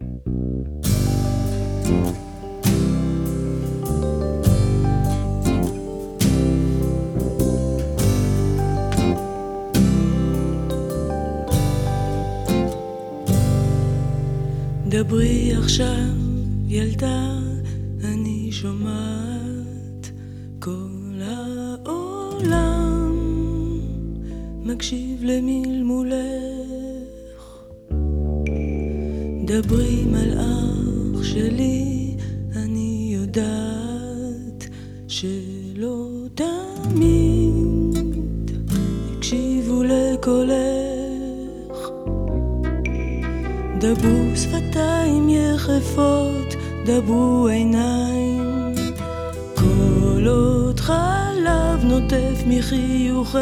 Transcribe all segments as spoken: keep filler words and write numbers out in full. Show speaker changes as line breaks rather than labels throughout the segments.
דברי עכשיו ילדה, אני שומעת כל העולם מקשיב למלמולך. דברי מלאך שלי, אני יודעת שלא תמיד יקשיבו לקולך. דברו שפתיים יחפות, דברו עיניים, כל עוד חלב נוטף מחיוכך.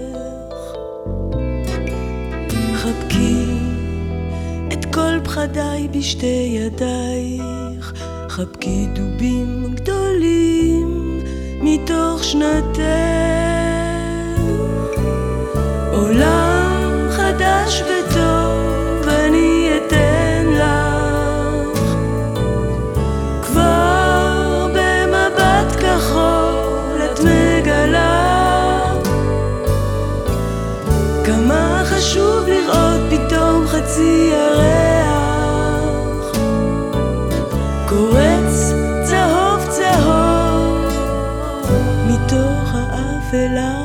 חבקי את כל פחדיי בשתי ידייך, חבקי דובים גדולים מתוך שנתך. עולם חדש וטוב אני אתן לך, כבר במבט כחול את מגלה כמה חשוב לראות פתאום חצי ירח קורץ צהוב צהוב מתוך האפלה.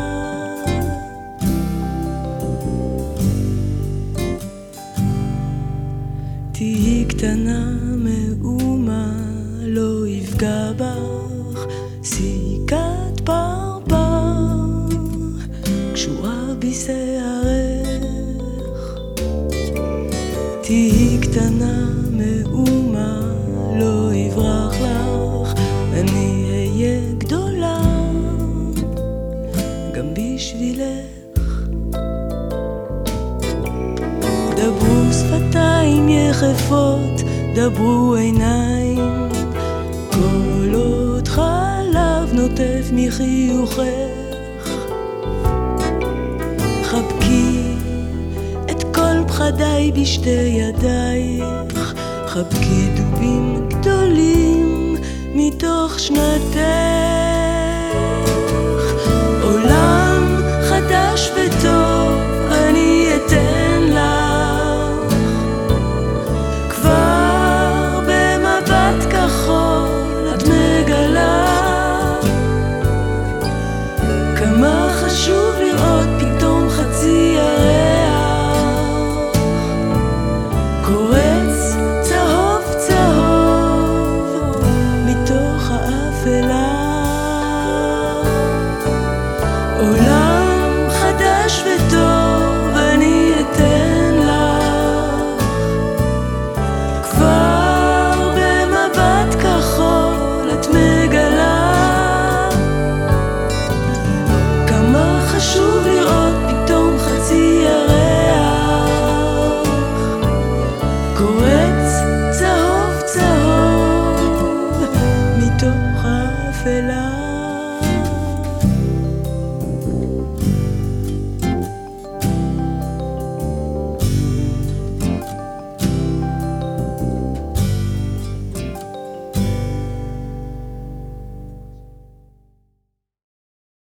תהי קטנה מאומה, לא יפגע בך סיכת פרפר קשורה בשערך. תהי קטנה מאומה, לא יברח לך, אני אהיה גדולה גם בשבילך. דברו שפתיים יחפות, דברו עיניים, כל עוד חלב נוטף מחיוכך. חבקי את כל פחדיי בשתי ידייך, חבקי דובים גדולים מתוך שנתך.